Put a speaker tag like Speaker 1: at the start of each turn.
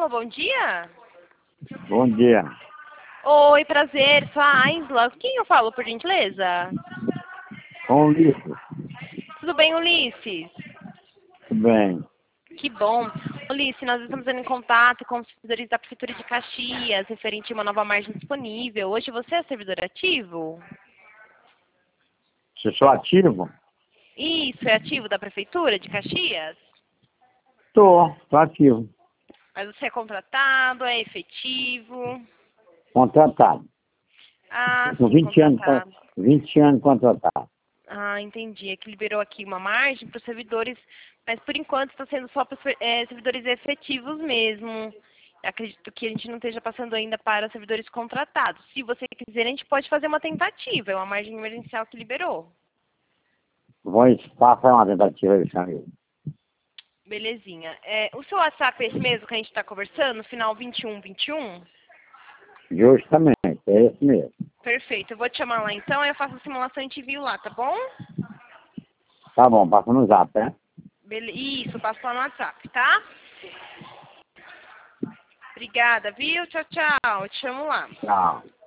Speaker 1: Alô, bom dia?
Speaker 2: Bom dia.
Speaker 1: Oi, prazer, sou a Aisla. Quem eu falo, por gentileza?
Speaker 2: Com o Ulisses.
Speaker 1: Tudo bem, Ulisses?
Speaker 2: Tudo bem.
Speaker 1: Que bom. Ulisses, nós estamos em contato com os servidores da Prefeitura de Caxias, referente a uma nova margem disponível. Hoje você é servidor ativo?
Speaker 2: Você sou ativo?
Speaker 1: Isso, é ativo da Prefeitura de Caxias?
Speaker 2: Tô ativo.
Speaker 1: Mas você é contratado, é efetivo?
Speaker 2: Contratado.
Speaker 1: Ah,
Speaker 2: Com
Speaker 1: sim,
Speaker 2: 20 anos,
Speaker 1: contratado.
Speaker 2: 20 anos contratado.
Speaker 1: Ah, entendi. É que liberou aqui uma margem para os servidores, mas por enquanto está sendo só para os servidores efetivos mesmo. Acredito que a gente não esteja passando ainda para servidores contratados. Se você quiser, a gente pode fazer uma tentativa. É uma margem emergencial que liberou.
Speaker 2: Vou passar uma tentativa de chamar.
Speaker 1: Belezinha. O seu WhatsApp é esse mesmo que a gente está conversando? Final 2121?
Speaker 2: Justamente, é esse mesmo.
Speaker 1: Perfeito. Eu vou te chamar lá então, aí eu faço a simulação e te envio lá, tá bom?
Speaker 2: Tá bom, passa no zap, né?
Speaker 1: Isso, passo lá no WhatsApp, tá? Obrigada, viu? Tchau, tchau. Eu te chamo lá.
Speaker 2: Tchau.